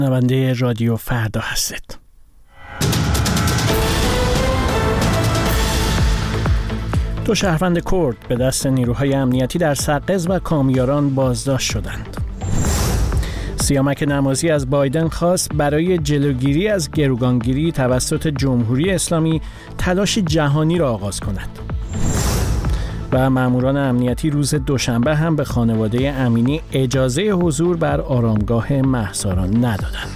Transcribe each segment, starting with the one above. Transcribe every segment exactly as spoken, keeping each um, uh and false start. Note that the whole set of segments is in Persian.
شنونده رادیو فردا هستید. دو شهروند کرد به دست نیروهای امنیتی در سقز و کامیاران بازداشت شدند. سیامک نمازی از بایدن خواست برای جلوگیری از گروگانگیری توسط جمهوری اسلامی تلاش جهانی را آغاز کند. و ماموران امنیتی روز دوشنبه هم به خانواده امینی اجازه حضور بر آرامگاه مهسا را ندادند.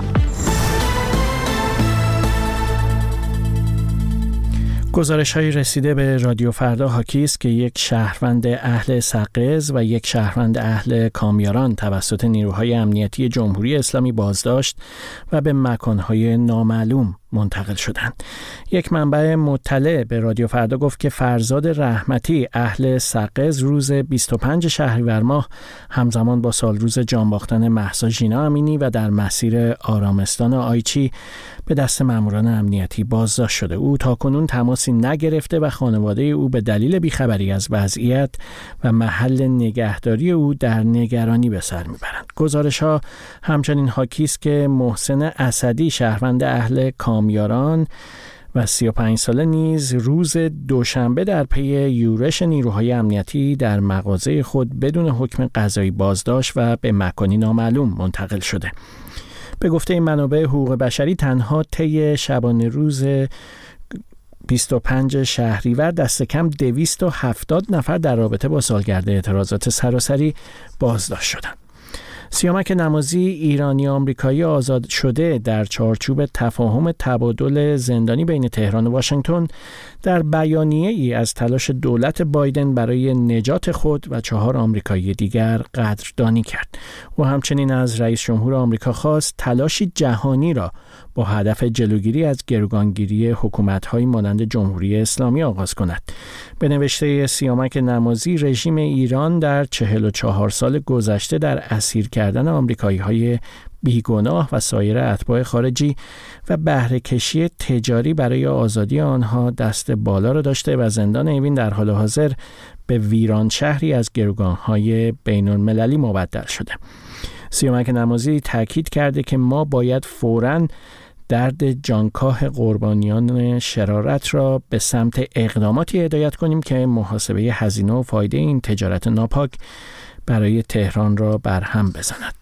گزارش‌های رسیده به رادیو فردا حاکی است که یک شهروند اهل سقز و یک شهروند اهل کامیاران توسط نیروهای امنیتی جمهوری اسلامی بازداشت و به مکان‌های نامعلوم منتقل شدند. یک منبع مطلع به رادیو فردا گفت که فرزاد رحمتی اهل سقز روز بیست و پنج شهریور ماه همزمان با سالروز جان باختن مهسا ژینا امینی و در مسیر آرامستان آیچی به دست ماموران امنیتی بازداشت شده. او تاکنون تماسی نگرفته و خانواده او به دلیل بیخبری از وضعیت و محل نگهداری او در نگرانی به سر میبرند. گزارش‌ها همچنین حاکی است که محسن اسدی شهروند اهل کامیاران و سی و پنج ساله نیز روز دوشنبه در پی یورش نیروهای امنیتی در مغازه خود بدون حکم قضایی بازداشت و به مکانی نامعلوم منتقل شده. به گفته این منابع حقوق بشری تنها طی شبانه روز بیست و پنج شهریور دست کم دویست و هفتاد نفر در رابطه با سالگرد اعتراضات سراسری بازداشت شدند. سیامک نمازی ایرانی آمریکایی آزاد شده در چارچوب تفاهم تبادل زندانی بین تهران و واشنگتن در بیانیه ای از تلاش دولت بایدن برای نجات خود و چهار آمریکایی دیگر قدردانی کرد. او همچنین از رئیس جمهور آمریکا خواست تلاشی جهانی را با هدف جلوگیری از گروگانگیری حکومت‌های مانند جمهوری اسلامی آغاز کند. به نوشته سیامک نمازی، رژیم ایران در چهل و چهار سال گذشته در اسیر کردن آمریکایی‌های بیگناه و سایر اتباع خارجی و بهره کشی تجاری برای آزادی آنها دست بالا را داشته و زندان اوین در حال حاضر به ویران شهری از گروگان‌های بین‌المللی مبدل شده. سیامک نمازی تاکید کرده که ما باید فوراً درد جانکاه قربانیان شرارت را به سمت اقداماتی هدایت کنیم که محاسبه هزینه و فایده این تجارت ناپاک برای تهران را برهم بزند.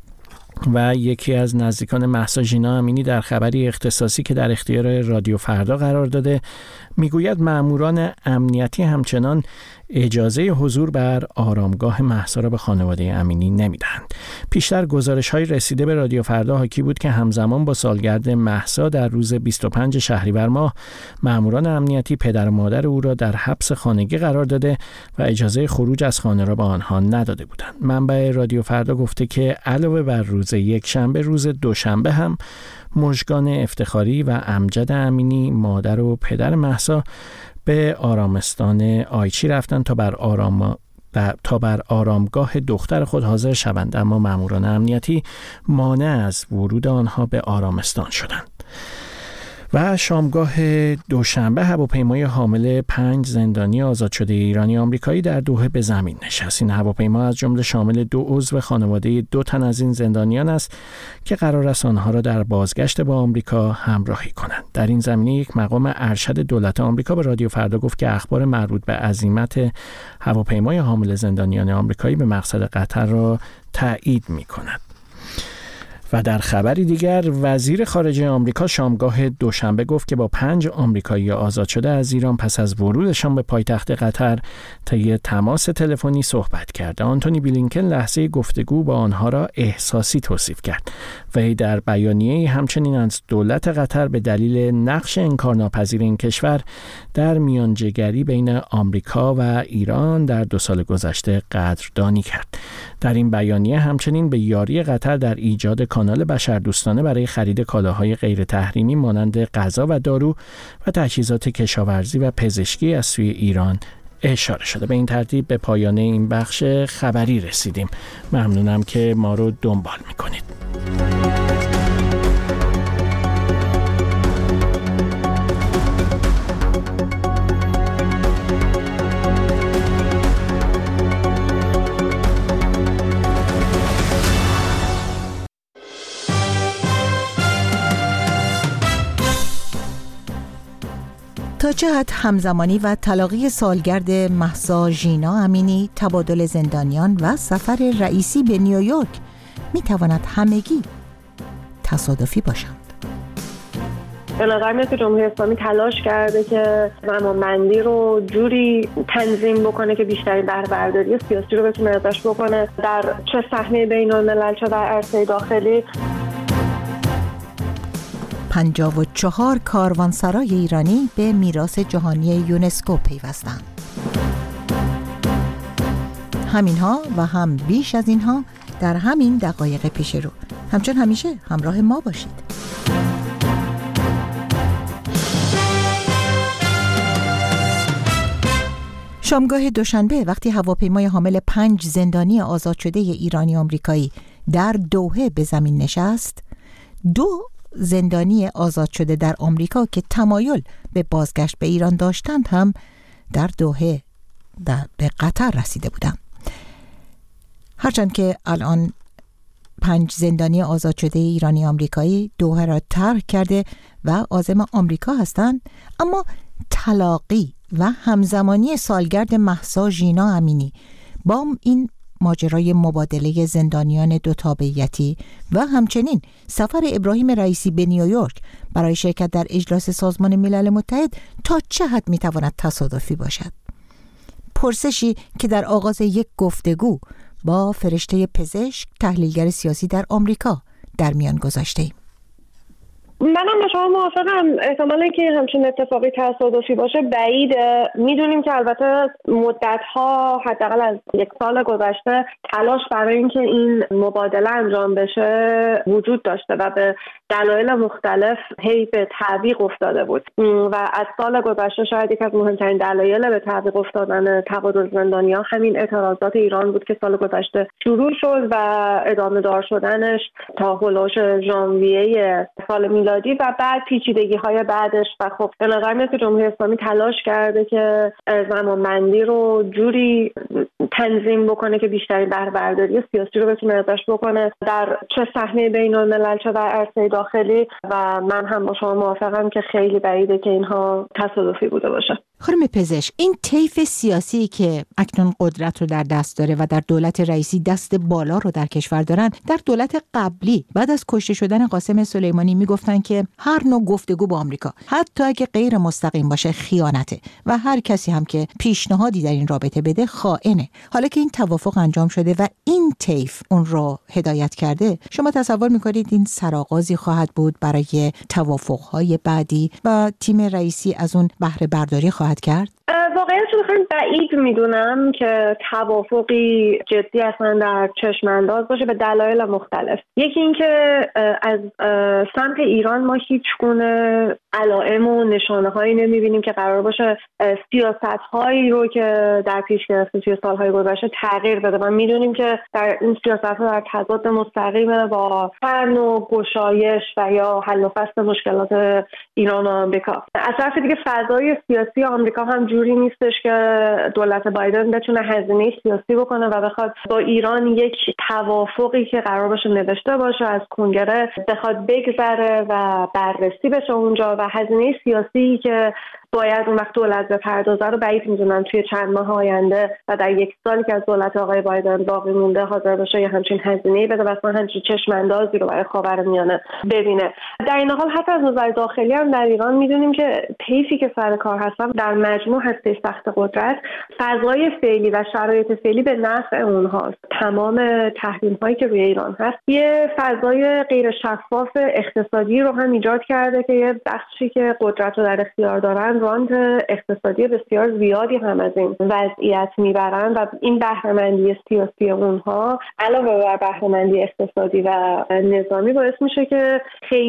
و یکی از نزدیکان مهسا ژینا امینی در خبری اختصاصی که در اختیار رادیو فردا قرار داده میگوید ماموران امنیتی همچنان اجازه حضور بر آرامگاه مهسا را به خانواده امینی نمیدهند. پیشتر گزارش‌های رسیده به رادیو فردا حاکی بود که همزمان با سالگرد مهسا در روز بیست و پنج شهریور ماه ماموران امنیتی پدر و مادر او را در حبس خانگی قرار داده و اجازه خروج از خانه را به آنها نداده بودند. منبع رادیو فردا گفته که علاوه بر روز یک شنبه، روز دوشنبه هم مژگان افتخاری و امجد امینی مادر و پدر مهسا به آرامستان آیچی رفتند تا بر آرام تا بر آرامگاه دختر خود حاضر شوند، اما ماموران امنیتی مانع از ورود آنها به آرامستان شدند. و شامگاه دوشنبه هواپیمای حامل پنج زندانی آزاد شده ایرانی آمریکایی در دوحه به زمین نشست. این هواپیما از جمله شامل دو عضو خانواده دو تن از این زندانیان است که قرار است آنها را در بازگشت با آمریکا همراهی کنند. در این زمینه یک مقام ارشد دولت آمریکا به رادیو فردا گفت که اخبار مربوط به عزیمت هواپیمای حامل زندانیان آمریکایی به مقصد قطر را تایید می‌کند. و در خبری دیگر، وزیر خارجه آمریکا شامگاه دوشنبه گفت که با پنج آمریکایی آزاد شده از ایران پس از ورودشان به پایتخت قطر طی تماس تلفنی صحبت کرد. آنتونی بلینکن لحظه گفتگو با آنها را احساسی توصیف کرد و در بیانیه‌ای همچنین از دولت قطر به دلیل نقش انکارناپذیر این کشور در میانجیگری بین آمریکا و ایران در دو سال گذشته قدردانی کرد. در این بیانیه همچنین به یاری قطر در ایجاد کانال بشردوستانه برای خرید کالاهای غیر تحریمی مانند غذا و دارو و تجهیزات کشاورزی و پزشکی از سوی ایران اشاره شده. به این ترتیب به پایان این بخش خبری رسیدیم. ممنونم که ما رو دنبال میکنید. تا چه حد همزمانی و تلاقی سالگرد مهسا ژینا امینی، تبادل زندانیان و سفر رئیسی به نیویورک می تواند همگی تصادفی باشند؟ به نظر میاد که جمهوری اسلامی تلاش کرده که زمانبندی رو جوری تنظیم بکنه که بیشترین بهره برداری سیاسی رو بتونه ازش بکنه، در چه صحنه بین الملل چه در عرصه داخلی. پنجاه و چهار کاروانسرای ایرانی به میراث جهانی یونسکو پیوستند. همینها و هم بیش از اینها در همین دقایق پیش رو. همچون همیشه همراه ما باشید. شامگاه دوشنبه وقتی هواپیمای حامل پنج زندانی آزاد شده ایرانی آمریکایی در دوحه به زمین نشست، دو زندانی آزاد شده در آمریکا که تمایل به بازگشت به ایران داشتند هم در دوحه در به قطر رسیده بودند. هرچند که الان پنج زندانی آزاد شده ایرانی آمریکایی دوحه را ترک کرده و عازم آمریکا هستند، اما تلاقی و همزمانی سالگرد مهسا ژینا امینی با این ماجرای مبادله زندانیان دو تابعیتی و همچنین سفر ابراهیم رئیسی به نیویورک برای شرکت در اجلاس سازمان ملل متحد تا چه حد میتواند تصادفی باشد؟ پرسشی که در آغاز یک گفتگو با فرشته پزشک، تحلیلگر سیاسی در آمریکا در میان گذاشته‌ایم. منم با شما موافقم. احتمال اینکه همچین اتفاقی تصادفی باشه بعیده. میدونیم که البته مدت‌ها، حداقل از یک سال گذشته، تلاش برای اینکه این مبادله انجام بشه وجود داشته و به دلایل مختلف هی به تعویق افتاده بود و از سال گذشته شاید یک از مهمترین دلایل به تعویق افتادن تبادل زندانیان همین اعتراضات ایران بود که سال گذشته شروع شد و ادامه دار شدنش تا هولوش ژانویه سال میلادی و بعد پیچیدگی‌های بعدش. و خب به نظر میاد که جمهوری اسلامی تلاش کرده که زمانبندی رو جوری تنظیم بکنه که بیشترین بهره برداری سیاسی رو بتونه ازش بکنه، در چه صحنه بین الملل چه در عرصه داخلی. و من هم با شما موافقم که خیلی بعیده که اینها تصادفی بوده باشه. خانم پزشک، این طیف سیاسی که اکنون قدرت رو در دست داره و در دولت رئیسی دست بالا رو در کشور دارن، در دولت قبلی بعد از کشته شدن قاسم سلیمانی میگفتن که هر نوع گفتگو با آمریکا، حتی اگه غیر مستقیم باشه، خیانته و هر کسی هم که پیشنهادی در این رابطه بده خائنه. حالا که این توافق انجام شده و این طیف اون رو هدایت کرده، شما تصور میکنید این سرآغازی خواهد بود برای توافق‌های بعدی و تیم رئیسی از اون بهره برداری خواهد کرد؟ واقعا چون خیلی بعید میدونم که توافقی جدی اصلا در چشم انداز باشه به دلایل مختلف. یکی این که از سمت ایران ما هیچ گونه علائم و نشانه هایی نمیبینیم که قرار باشه سیاست هایی رو که در پیش گرفته توی سالهای گذشته تغییر بده. و میدونیم که در این سیاست ها در تضاد مستقیم با هر نوع گشایش و یا حل و فصل مشکلات ایران و آمریکا. از طرف دیگه فضای سیاسی آمریکا هم جوری نیستش که دولت بایدن بتونه هزینه سیاسی بکنه و بخواد با ایران یک توافقی که قرار باشه نوشته باشه از کنگره بخواد بگذره و بررسی بشه اونجا و هزینه سیاسی که باید اون وقت دولت بپردازه رو بعید میدونم توی چند ماه آینده و در یک سالی که از دولت آقای بایدن باقی مونده حاضر باشه یه همچین هزینه‌ای بده و اصلا همچین چشم اندازی رو برای خاورمیانه ببینه. در این حال حتی از نظر داخلی هم در ایران میدونیم که طیفی که سر کار هستن در مجموع هسته سخت قدرت، فضای فعلی و شرایط فعلی به نفع اونهاست. تمام تحریم‌هایی که روی ایران هست یه فضای غیر شفاف اقتصادی رو هم ایجاد کرده که یه بخشی که قدرت رو در اختیار دارن رانت اقتصادی بسیار زیادی هم از این وضعیت میبرن و این بهره‌مندی سیاسی اونها علاوه بر بهره‌مندی اقتصادی و نظامی باعث میشه که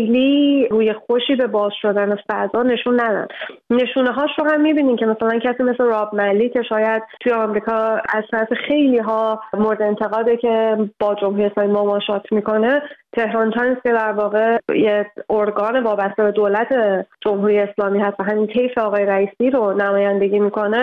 خیلی روی خوشی به باز شدن فضا نشون ندن. نشونه هاش رو هم میبینین که مثلا کسی مثل راب ملی که شاید توی آمریکا از طرف خیلی ها مورد انتقاده که با جمهوری اسلامی مماشات میکنه، تهران تایمز که در واقع یه ارگان وابسته به دولت جمهوری اسلامی هست و همین طیف آقای رئیسی رو نمایندگی میکنه،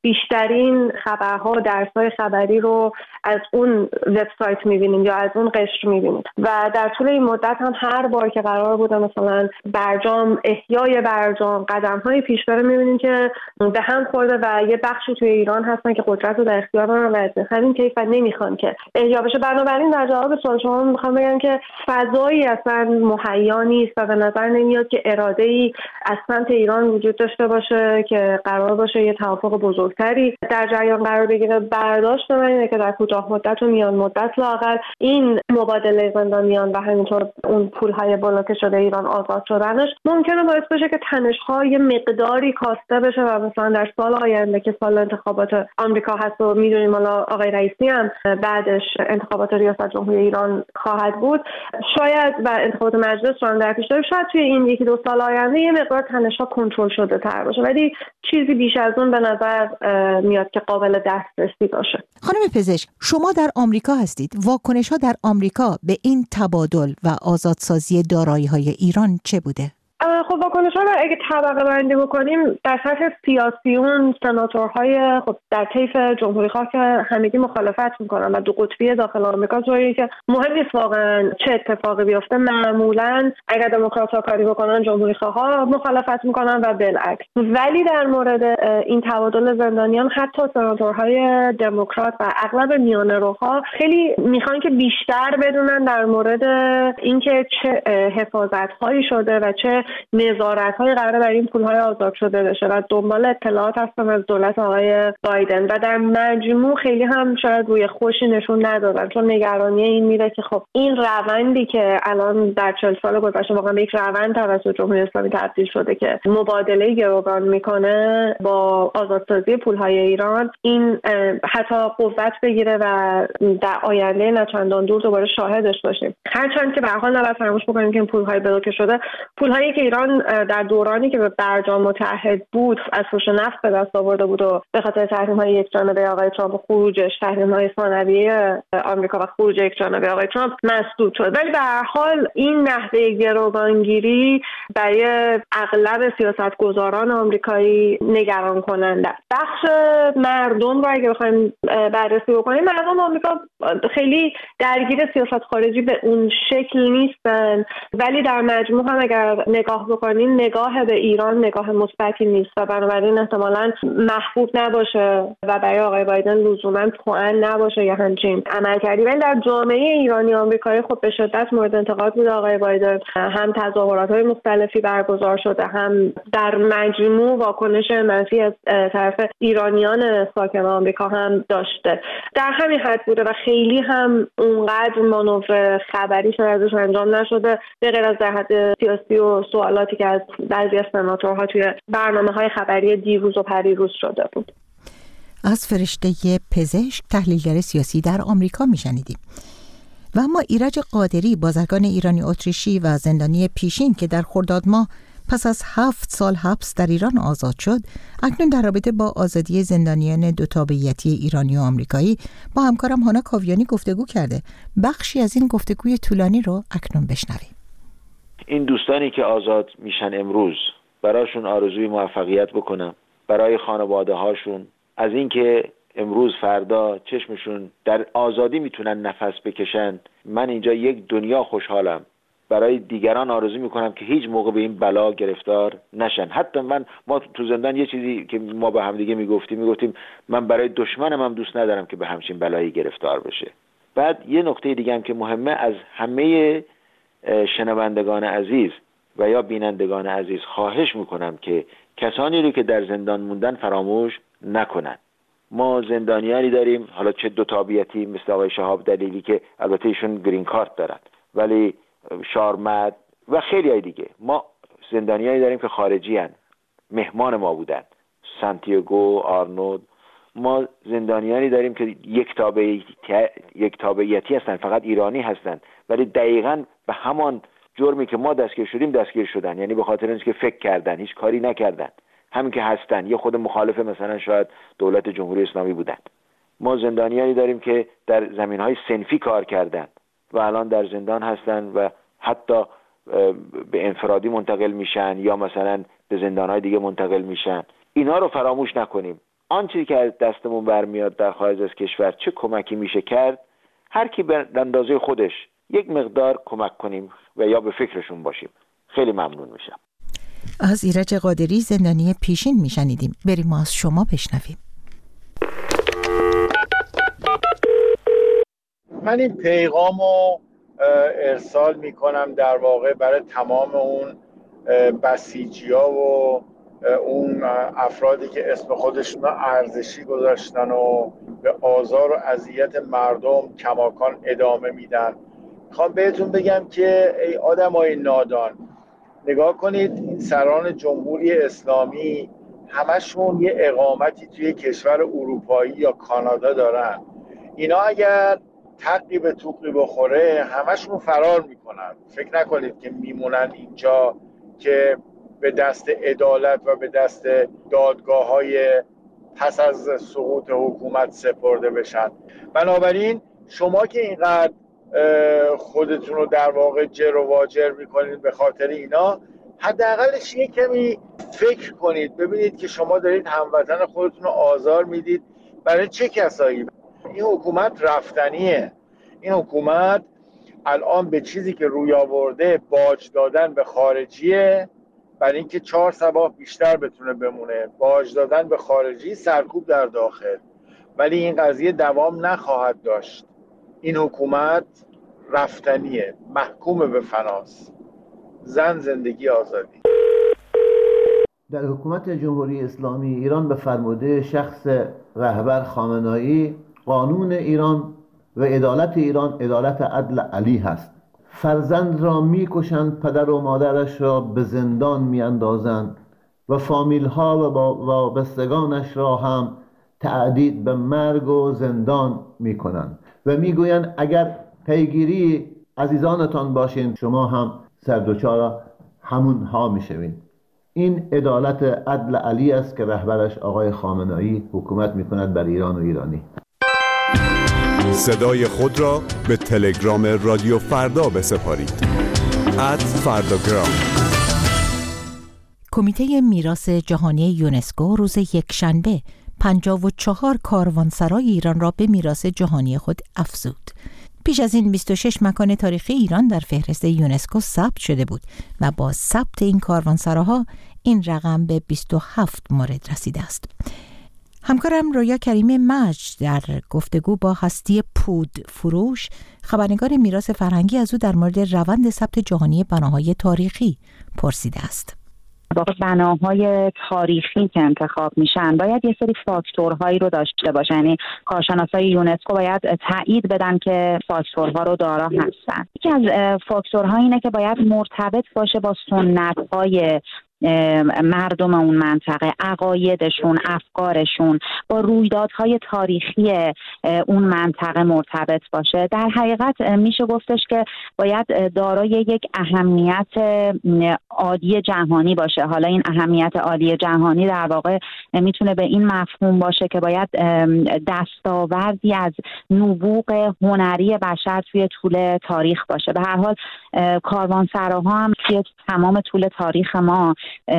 بیشترین خبرها درس‌های خبری رو از اون وبسایت می‌بینیم یا از اون قشر می‌بینیم و در طول این مدت هم هر بار که قرار بوده مثلا برجام احیای برجام قدم‌های پیش بره می‌بینیم که به هم خورده و یه بخشی توی ایران هستن که قدرت رو در اختیار دارن و همین کیف نمی‌خوان که احیا بشه. بنابراین در جواب سوال شما می‌خوام بگم که فضایی اصلا مهیا نیست و به نظر نمیاد که اراده‌ای از سمت ایران وجود داشته باشه که قرار باشه یه توافق بزرگتری در جریان قرار بگیره. برداشت من اینه که در کوتاه مدت و میان مدت لااقل این مبادله زندانیان و همینطور اون پول‌های بلوکه شده ایران آزاد شدنش ممکنه باعث بشه که تنش‌ها یه مقداری کاسته بشه و مثلا در سال آینده که سال انتخابات آمریکا هست و میدونیم حالا آقای رئیسی هم بعدش انتخابات ریاست جمهوری ایران خواهد بود، شاید و انتخابات مجلس رو هم در پیش داریم، شاید توی این یکی دو سال آینده یه مقدار تنش‌ها کنترل شده تر باشه، ولی چیزی بیش از اون به نظر میاد که قابل دسترسی باشه. خانم پزشک، شما در آمریکا هستید. واکنش‌ها در آمریکا به این تبادل و آزادسازی دارایی‌های ایران چه بوده؟ خب واکنش‌ها رو اگه طبقه بندی بکنیم در سطح سیاسیون سناتورهای خب در طیف جمهوری‌خواه که همگی مخالفت میکنن و دو قطبی داخل آمریکا طوریه که مهم نیست واقعا چه اتفاقی بیفته، معمولا اگر دموکرات‌ها کاری بکنن جمهوری‌خواها مخالفت میکنن و بالعکس. ولی در مورد این تبادل زندانیان حتی سناتورهای دموکرات و اغلب میانه‌روها خیلی میخوان که بیشتر بدونن در مورد اینکه چه حفاظت‌هایی شده و چه نظارت‌های قراره بر این پول‌های آزاد شده بشه و دنبال اطلاعات هستن از دولت آقای بایدن و در مجموع خیلی هم شاید روی خوشی نشون ندادن، چون نگرانی این میره که خب این روندی که الان در چهل سال گذشته واقعا به یک روند توسط جمهوری اسلامی تبدیل شده که مبادله گروگان میکنه با آزادسازی پول‌های ایران، این حتی قوت بگیره و در آینده نچندان دور دوباره شاهدش باشیم. هرچند که به هر حال نباید فراموش بکنیم که این پول‌های بلوکه شده پول‌هایی که ایران در دورانی که به برجام متحد بود از فروش نفت به دست آورده بود و به خاطر تحریم‌های یکجانبه آقای ترامپ و خروجش، تحریم‌های ثانویه آمریکا و خروج یکجانبه آقای ترامپ مسدود شد. ولی به هر حال این نحوه گروگانگیری برای اغلب سیاستگزاران آمریکایی نگران کننده. بخش مردم رو اگه بخوایم بررسی بکنیم، مردم آمریکا خیلی درگیر سیاست خارجی به اون شکل نیستن، ولی در مجموع هم اگر نگاه بکنیم نگاه به ایران نگاه مثبتی نیست و بنابراین احتمالاً محبوب نباشه و برای آقای بایدن لزوماً توأن نباشه یا همچین عمل کردی. ولی در جامعه ایرانی آمریکایی خب به شدت مورد انتقاد بود آقای بایدن، هم تظاهرات‌های مختلفی برگزار شده، هم در مجموع واکنش منفی از طرف ایرانیان ساکن آمریکا هم داشته. در همین حد بوده و خیلی هم اونقدر مانور خبری شاید ازش انجام نشده به غیر از در حد سیاسی و سوالاتی که از بعضی از سناتورها توی برنامه‌های خبری دیروز و پریروز شده بود. از فرشته پزشک تحلیلگر سیاسی در آمریکا میشنیدیم. و اما ایرج قادری، بازرگان ایرانی اتریشی و زندانی پیشین که در خرداد ماه پس از هفت سال حبس در ایران آزاد شد، اکنون در رابطه با آزادی زندانیان دو تابعیتی ایرانی و آمریکایی با همکارم هانا کاویانی گفتگو کرده. بخشی از این گفتگوی طولانی رو اکنون بشنویم. این دوستانی که آزاد میشن امروز، براشون آرزوی موفقیت بکنم، برای خانواده هاشون، از اینکه امروز فردا چشمشون در آزادی میتونن نفس بکشن. من اینجا یک دنیا خوشحالم. برای دیگران آرزو میکنم که هیچ موقع به این بلا گرفتار نشن. حتی من ما تو زندان یه چیزی که ما به هم دیگه میگفتیم میگفتیم من برای دشمنم هم دوست ندارم که به همچین بلایی گرفتار بشه. بعد یه نکته دیگه هم که مهمه، از همه شنوندگان عزیز و یا بینندگان عزیز خواهش میکنم که کسانی رو که در زندان موندن فراموش نکنن. ما زندانیانی داریم، حالا چه دو تابعیتی مثل آقای شهاب دلیلی که البته ایشون گرین کارت دارن، ولی شارمد و خیلی های دیگه. ما زندانیانی داریم که خارجی هن، مهمان ما بودن، سانتیاگو، آرنولد. ما زندانیانی داریم که یک تابعیتی یک تابعیتی هستن، فقط ایرانی هستن، ولی دقیقاً به همان جرمی که ما دستگیر شدیم دستگیر شدن، یعنی به خاطر اینکه فکر کردن، هیچ کاری نکردن، همین که هستن، یه خود مخالف مثلا شاید دولت جمهوری اسلامی بودن. ما زندانیانی داریم که در زمینهای صنفی کار کردن و الان در زندان هستن و حتی به انفرادی منتقل میشن یا مثلا به زندانهای دیگه منتقل میشن. اینا رو فراموش نکنیم. آن چیزی که از دستمون برمیاد در خارج از کشور چه کمکی میشه کرد، هر کی به اندازه خودش یک مقدار کمک کنیم و یا به فکرشون باشیم. خیلی ممنون میشم. از ایرج قادری زندانی پیشین میشنیدیم. بریم ما از شما بشنویم. من این پیغامو ارسال میکنم در واقع برای تمام اون بسیجی‌ها و اون افرادی که اسم خودشون رو ارزشی گذاشتن و به آزار و اذیت مردم کماکان ادامه میدن. میخوام بهتون بگم که ای آدمای نادان، نگاه کنید این سران جمهوری اسلامی همشون یه اقامتی توی کشور اروپایی یا کانادا دارن. اینا اگر تقی به توقی بخوره همشون فرار میکنن. فکر نکنید که میمونن اینجا که به دست عدالت و به دست دادگاه‌های پس از سقوط حکومت سپرده بشن. بنابراین شما که اینقدر خودتون رو در واقع جر و واجر میکنید به خاطر اینا، حداقلش یک کمی فکر کنید ببینید که شما دارید هموطن خودتون رو آزار میدید برای چه کسایی. این حکومت رفتنیه. این حکومت الان به چیزی که روی آورده باج دادن به خارجیه، برای اینکه چهار صباح بیشتر بتونه بمونه. باج دادن به خارجی، سرکوب در داخل. ولی این قضیه دوام نخواهد داشت. این حکومت رفتنیه، محکوم به فناست. زن، زندگی، آزادی. در حکومت جمهوری اسلامی ایران به فرموده شخص رهبر خامنه‌ای، قانون ایران و عدالت ایران عدالت عدل علی هست. فرزند را میکشند، پدر و مادرش را به زندان میاندازند و فامیل ها و وابستگانش را هم تعدید به مرگ و زندان میکنند و میگویند اگر پیگیری عزیزانتان باشین شما هم سردوچار همون ها میشوین. این عدالت عدل علی است که رهبرش آقای خامنه‌ای حکومت میکند بر ایران و ایرانی. صدای خود را به تلگرام رادیو فردا بسپارید. ات فرداگرام. کمیته میراث جهانی یونسکو روز یکشنبه پنجاه و چهار کاروانسرای ایران را به میراث جهانی خود افزود. پیش از این بیست و شش مکان تاریخی ایران در فهرست یونسکو ثبت شده بود و با ثبت این کاروانسراها این رقم به بیست و هفت مورد رسیده است. همکارم رویا کریمی مجد در گفتگو با هستی پود فروش، خبرنگار میراث فرهنگی، از او در مورد روند ثبت جهانی بناهای تاریخی پرسیده است. واقع بناهای تاریخی که انتخاب میشن باید یه سری فاکتورهایی رو داشته باشن، یعنی کارشناسای یونسکو باید تایید بدن که فاکتورها رو دارا هستن. یکی از فاکتورها اینه که باید مرتبط باشه با سنت‌های مردم اون منطقه، عقایدشون، افکارشون، با رویدادهای تاریخی اون منطقه مرتبط باشه. در حقیقت میشه گفتش که باید دارای یک اهمیت عالی جهانی باشه. حالا این اهمیت عالی جهانی در واقع میتونه به این مفهوم باشه که باید دستاوردی از نبوغ هنری بشر توی طول تاریخ باشه. به هر حال کاروانسراها هم توی تمام طول تاریخ ما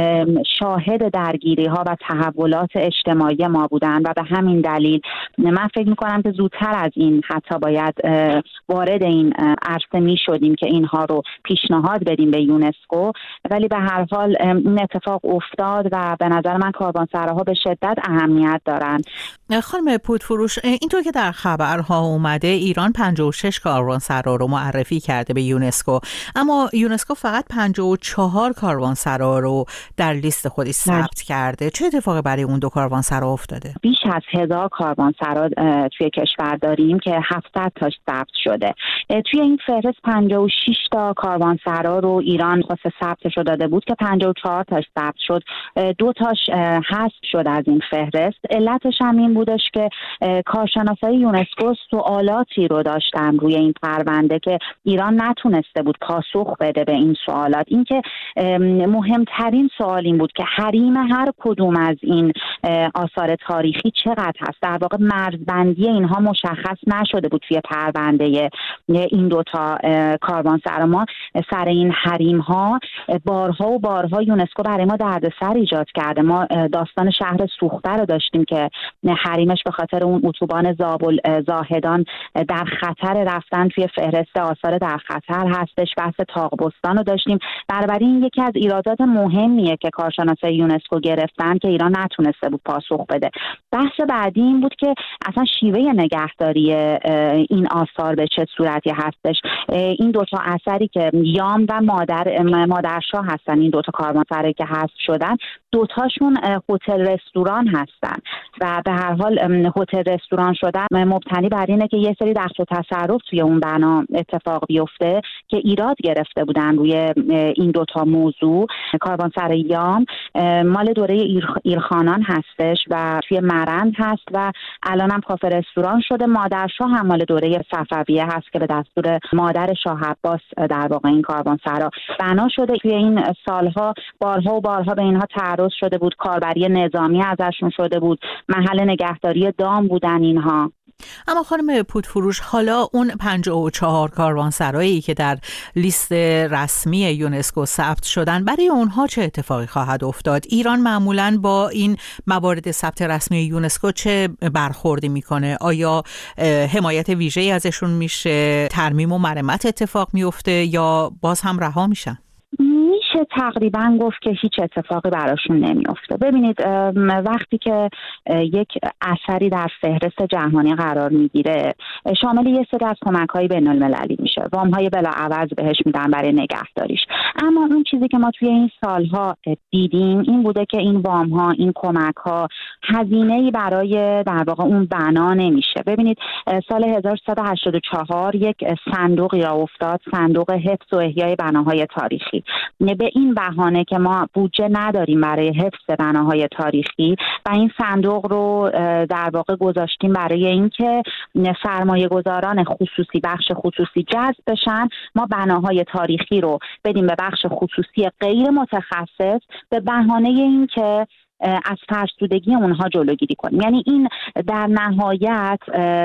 شاهد درگیری ها و تحولات اجتماعی ما بودن و به همین دلیل من فکر میکنم که زودتر از این حتی باید وارد این عرصه می شدیم که اینها رو پیشنهاد بدیم به یونسکو. ولی به هر حال این اتفاق افتاد و به نظر من کاروانسراها به شدت اهمیت دارن. خانم پودفروش، اینطور که در خبرها اومده ایران پنجاه و شش کاروانسرا رو معرفی کرده به یونسکو، اما یونسکو فقط پنجاه و چهار کاروانسرا رو در لیست خودش ثبت کرده. چه اتفاقی برای اون دو کاروانسرا افتاده؟ بیش از هزار کاروانسرا توی کشور داریم که هفتصد تاش ثبت شده. توی این فهرست پنجاه و شش تا کاروانسرا رو ایران واسه ثبتش رو داده بود که پنجاه و چهار تاش ثبت شد، دو تاش حذف شد از این فهرست. علتش هم این بودش که کارشناسای یونسکو سوالاتی رو داشتن روی این پرونده که ایران نتونسته بود پاسخ بده به این سوالات. اینکه مهمتر مهمترین سوال این بود که حریم هر کدوم از این آثار تاریخی چقدر هست. در واقع مرزبندی اینها مشخص نشده بود توی پرونده این دوتا کاروانسرا. ما سر این حریم ها بارها و بارها یونسکو برای ما دردسر ایجاد کرده. ما داستان شهر سوخته رو داشتیم که حریمش به خاطر اون اتوبان زابل زاهدان در خطر رفتن توی فهرست آثار در خطر هستش. بحث تاقبستان رو داشتیم. بنابراین یکی از ایرادات مهمیه که کارشناسای یونسکو گرفتن که ایران نتونسته بود پاسخ بده. بحث بعدی این بود که اصلا شیوه نگهداری این آثار به چه صورتی هستش. این دوتا اثری که یام و مادر مادرشاه هستن، این دوتا کاروانسرایی که حذف شدن، دوتاشون هتل رستوران هستن و به هر حال هتل رستوران شدن مبتنی بر اینه که یه سری دخل و تصرف توی اون بنا اتفاق بیفته که ایراد گرفته بودن روی این دوتا موضوع. کاروانسرای یام مال دوره ایلخانان هستش و توی مرند هست و الان هم کافه رستوران شده. مادرشاه هم مال دوره صفویه هست که به دستور مادر شاه عباس در واقع این کاروانسرا بنا شده. توی این سالها بارها و بارها به اینها تعرض شده بود، کاربری نظامی ازشون شده بود، محل نگهداری دام بودن اینها. اما خانم پودفروش، حالا اون پنجاه و چهار کاروانسرایی که در لیست رسمی یونسکو ثبت شدن، برای اونها چه اتفاقی خواهد افتاد؟ ایران معمولاً با این موارد ثبت رسمی یونسکو چه برخوردی میکنه؟ آیا حمایت ویژه‌ای ازشون میشه، ترمیم و مرمت اتفاق میفته یا باز هم رها میشن؟ میشه تقریبا گفت که هیچ اتفاقی براشون نمیفته. ببینید وقتی که یک اثری در فهرست جهانی قرار میگیره شامل یه سری از کمک‌های بین‌المللی میشه، وام‌های بلاعوض بهش میدن برای نگهداریش. اما اون چیزی که ما توی این سالها دیدیم این بوده که این وام‌ها، این کمک‌ها هزینه‌ای برای در واقع اون بنا نمیشه. ببینید سال هزار و سیصد و هشتاد و چهار یک صندوقی را افتاد، صندوق حفظ و احیای بناهای تاریخی. به این بهانه که ما بودجه نداریم برای حفظ بناهای تاریخی و این صندوق رو در واقع گذاشتیم برای اینکه سرمایه گذاران خصوصی، بخش خصوصی جذب بشن، ما بناهای تاریخی رو بدیم به بخش خصوصی غیر متخصص به بهانه اینکه از فرسودگی اونها جلوگیری کنیم. یعنی این در نهایت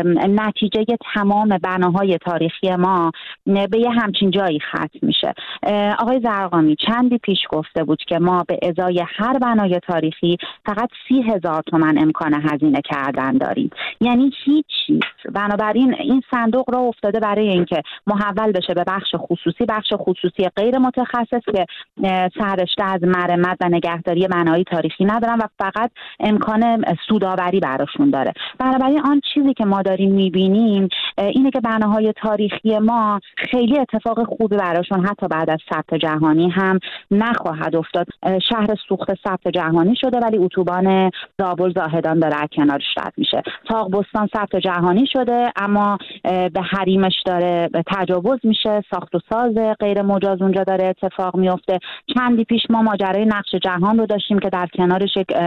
نتیجه تمام بناهای تاریخی ما به یه همچین جایی ختم میشه. آقای زرقامی چندی پیش گفته بود که ما به ازای هر بنای تاریخی فقط سی هزار تومن امکان هزینه کردن داریم، یعنی هیچ چیز. بنابراین این صندوق را افتاده برای اینکه محول بشه به بخش خصوصی، بخش خصوصی غیر متخصص که سررشته از مرمت و نگهداری بنای تاریخی ندارن و فقط امکان سودآوری براشون داره. بنابراین آن چیزی که ما داریم میبینیم اینه که بناهای تاریخی ما خیلی اتفاق خوبی براشون حتی بعد از ثبت جهانی هم نخواهد افتاد. شهر سوخته ثبت جهانی شده ولی اتوبان زابل زاهدان داره از کنارش رد میشه. تاقبستان ثبت جهانی شده اما به حریمش داره تجاوز میشه، ساخت و ساز غیر مجاز اونجا داره اتفاق میفته. چندی پیش ما ماجرای نقش جهان رو داشتیم که در کنارش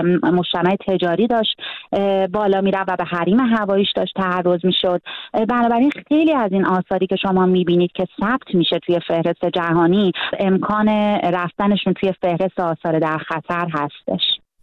مجتمع تجاری داشت بالا میرفت و به حریم هواییش داشت تعرض میشد. بنابراین خیلی از این آثاری که شما میبینید که ثبت میشه توی فهرست جهانی امکان رفتنشون توی فهرست آثار در خطر هستش.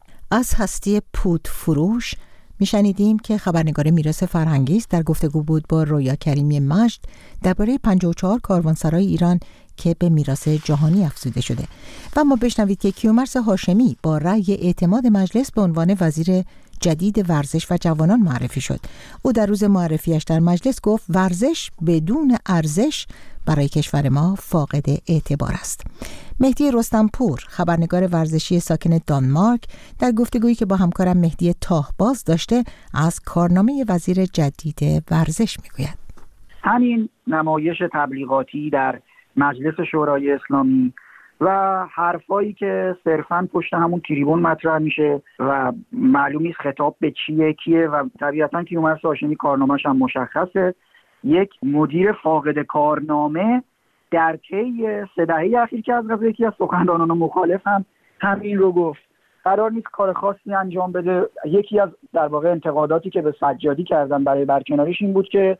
از هستی پودفروش میشنیدیم که خبرنگار میراث فرهنگی است در گفتگو بود با رویا کریمی مجد درباره پنجاه و چهار کاروانسرای ایران که به میراث جهانی افزوده شده. و ما بشنوید که کیومرث هاشمی با رأی اعتماد مجلس به عنوان وزیر جدید ورزش و جوانان معرفی شد. او در روز معرفیش در مجلس گفت ورزش بدون ارزش برای کشور ما فاقد اعتبار است. مهدی رستمپور خبرنگار ورزشی ساکن دانمارک در گفتگویی که با همکارم مهدی تاهباز داشته از کارنامه وزیر جدید ورزش میگوید. همین نمایش تبلیغاتی در مجلس شورای اسلامی و حرفایی که صرفاً پشت همون تریبون مطرح میشه و معلوم نیست خطاب به چیه کیه و طبیعتاً کیومرث هاشمی کارنامه‌اش هم مشخصه. یک مدیر فاقد کارنامه در طی سه دهه اخیر که از قضا یکی از سخنرانان مخالف هم همین رو گفت. قرار نیست کار خاصی انجام بده. یکی از در واقع انتقاداتی که به سجادی کردن برای برکناریش این بود که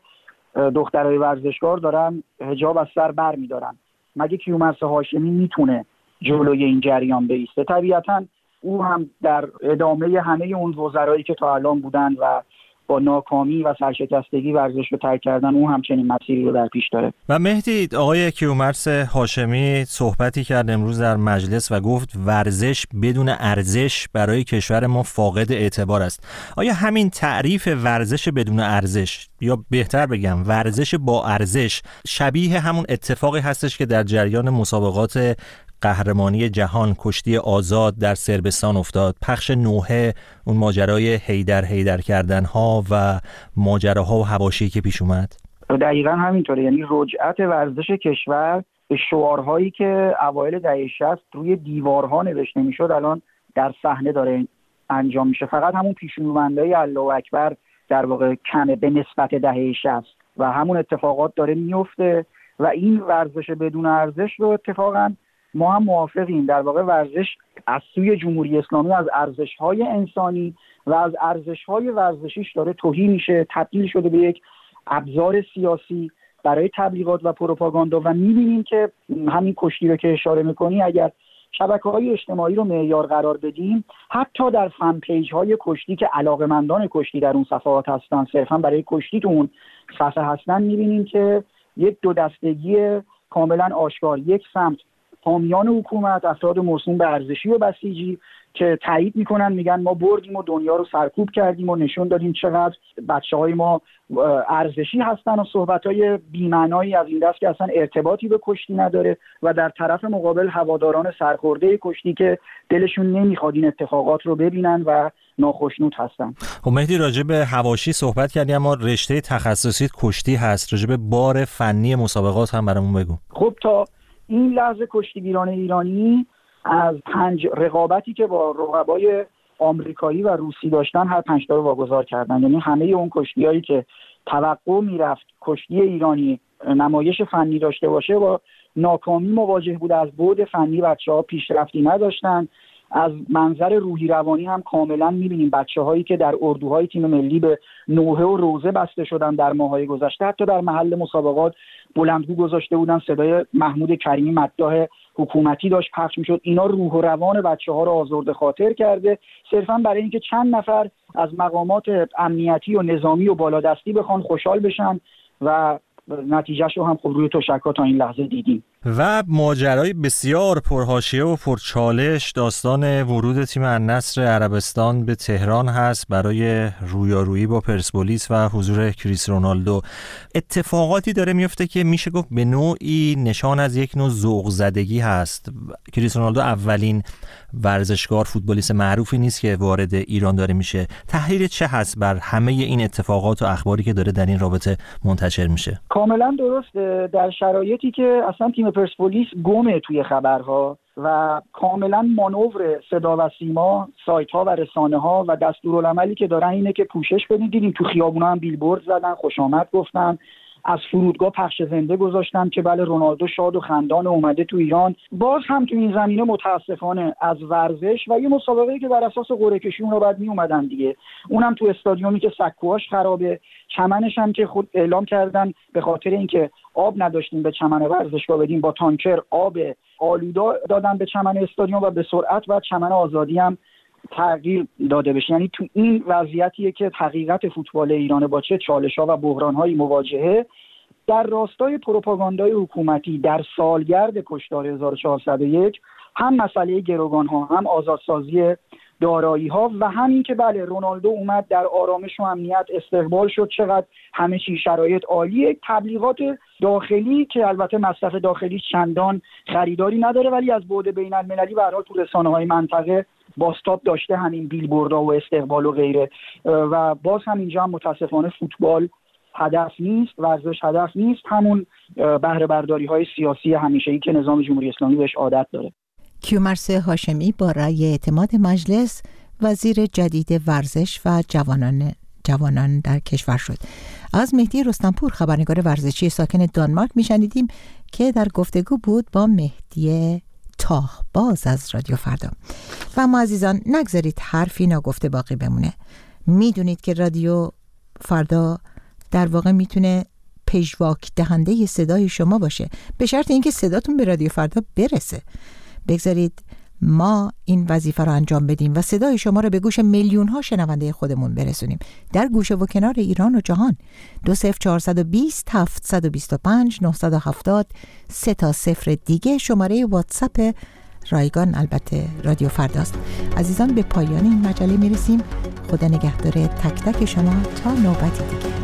دخترای ورزشکار دارن حجاب از سر بر می‌دارن. مگه کیومرث هاشمی میتونه جلوی این جریان بایسته. طبیعتاً او هم در ادامه همه اون وزرایی که تا الان بودن و با ناکامی و سرشکستگی ورزش رو ترک کردن، اون همچنین مسیری رو در پیش داره. و مهدی، آقای کیومرث هاشمی صحبتی کرد امروز در مجلس و گفت ورزش بدون ارزش برای کشور ما فاقد اعتبار است. آیا همین تعریف ورزش بدون ارزش، یا بهتر بگم ورزش با ارزش، شبیه همون اتفاقی هستش که در جریان مسابقات قهرمانی جهان کشتی آزاد در صربستان افتاد، پخش نوحه، اون ماجرای هیدر هیدر کردن ها و ماجراها و حواشی که پیش اومد؟ دقیقاً همینطوره. یعنی رجعت ورزش کشور به شعارهایی که اوایل دهه شصت روی دیوارها نوشته میشد الان در صحنه داره انجام میشه. فقط همون پیشونوندهای الله اکبر در واقع کمه به نسبت دهه شصت و همون اتفاقات داره میفته و این ورزش بدون ارزش رو اتفاقاً ما هم موافقیم. در واقع ورزش از سوی جمهوری اسلامی از ارزش‌های انسانی و از ارزش‌های ورزشیش داره تهی میشه، تبدیل شده به یک ابزار سیاسی برای تبلیغات و پروپاگاندا و می‌بینیم که همین کشتی رو که اشاره می‌کنی، اگر شبکه‌های اجتماعی رو معیار قرار بدیم، حتی در فن پیج‌های کشتی که علاقه‌مندان کشتی در اون صفحات هستن، صرفاً برای کشتی تو اون صفحه هستن، می‌بینیم که یک دو دستگی کاملاً آشکار، یک سمت حامیان حکومت، افراد موسوم به ارزشی و بسیجی که تایید میکنن، میگن ما بردیم و دنیا رو سرکوب کردیم و نشون دادیم چقدر بچه‌های ما ارزشی هستن و صحبت‌های بی‌معنایی از این دست که اصلا ارتباطی به کشتی نداره و در طرف مقابل هواداران سرخورده کشتی که دلشون نمیخواد این اتفاقات رو ببینن و ناخشنود هستن. خب مهدی، راجع به حواشی صحبت کردیم، اما رشته تخصصی کشتی هست، راجع به بار فنی مسابقات هم برامون بگو. خب تا این لحظه کشتیگیران ایرانی از پنج رقابتی که با رقبای آمریکایی و روسی داشتن هر پنج تا رو واگذار کردن. یعنی همه اون کشتیایی که توقع میرفت کشتی ایرانی نمایش فنی داشته باشه با ناکامی مواجه بود. از بعد فنی بچه‌ها پیشرفتی نداشتن. از منظر روحی روانی هم کاملا می‌بینیم بچه‌هایی که در اردوهای تیم ملی به نوحه و روزه بسته شدن در ماه‌های گذشته، حتی در محل مسابقات بلندگو گذاشته بودن، صدای محمود کریمی مداح حکومتی داشت پخش میشد. اینا روح و روان بچه‌ها رو آزرده خاطر کرده، صرفاً برای اینکه چند نفر از مقامات امنیتی و نظامی و بالادستی بخوان خوشحال بشن و نتیجهش رو هم خب روی تشک‌ها تا این لحظه دیدیم. و ماجرای بسیار پرحاشیه و پرچالش داستان ورود تیم النصر عربستان به تهران هست برای رویارویی با پرسپولیس و حضور کریس رونالدو. اتفاقاتی داره میفته که میشه گفت به نوعی نشان از یک نوع ذوق زدگی هست. کریس رونالدو اولین ورزشکار فوتبالیست معروفی نیست که وارد ایران داره میشه. تحلیل چه هست بر همه این اتفاقات و اخباری که داره در این رابطه منتشر میشه؟ کاملا درسته. در شرایطی که اصلا تیم پرسپولیس گمه توی خبرها و کاملا مانور صدا و سیما، سایت ها و رسانه ها و دستورالعملی که دارن اینه که پوشش بدین. دیدیم تو خیابونا هم بیلبورد زدن، خوش آمد گفتن، از فرودگاه پخش زنده گذاشتن که بله رونالدو شاد و خندان اومده تو ایران. باز هم تو این زمینه متاسفانه از ورزش و یه مسابقه‌ای که بر اساس قرعه کشی اونها بعد می اومدن دیگه، اونم تو استادیومی که سکوهاش خرابه، چمنش هم که خود اعلام کردن به خاطر اینکه آب نداشتیم به چمن ورزشگاه بدیم، با تانکر آب آلودا دادن به چمن استادیوم و به سرعت و چمن آزادی هم تغییر داده بشه. یعنی تو این وضعیتیه که حقیقت فوتبال ایران با چه چالش‌ها و بحران‌هایی مواجهه، در راستای پروپاگاندای حکومتی در سالگرد کشتار هزار و چهارصد و یک هم مسئله گروگان‌ها، هم آزادسازی دارایی‌ها و همین که بله رونالدو اومد در آرامش و امنیت استقبال شد، چقدر همه چی شرایط عالیه. تبلیغات داخلی که البته مصرف داخلی چندان خریداری نداره، ولی از بعد بین‌المللی به هر حال تو رسانه‌های منطقه باستاب داشته همین بیلبوردها و استقبال و غیره. و باز هم اینجا هم متاسفانه فوتبال هدف نیست، ورزش هدف نیست، همون بهره برداری های سیاسی همیشه‌ای که نظام جمهوری اسلامی بهش عادت داره. کیومرث هاشمی با رأی اعتماد مجلس وزیر جدید ورزش و جوانان جوانان در کشور شد. از مهدی رستمپور خبرنگار ورزشی ساکن دانمارک میشنیدیم که در گفتگو بود با مهدی تاه باز از رادیو فردا. و اما عزیزان نگذارید حرفی ناگفته باقی بمونه. میدونید که رادیو فردا در واقع میتونه پژواک دهنده صدای شما باشه، به شرط اینکه صداتون به رادیو فردا برسه. بگذارید ما این وظیفه رو انجام بدیم و صدای شما رو به گوش میلیون ها شنونده خودمون برسونیم در گوشه و کنار ایران و جهان. دو صفر چهارصد و بیست هفتصد و بیست و پنج نهصد و هفتاد سه تا صفر دیگه شماره واتساپ رایگان البته رادیو فرداست. عزیزان به پایان این مجله میرسیم. خدا نگهدار تک تک شما تا نوبتی دیگه.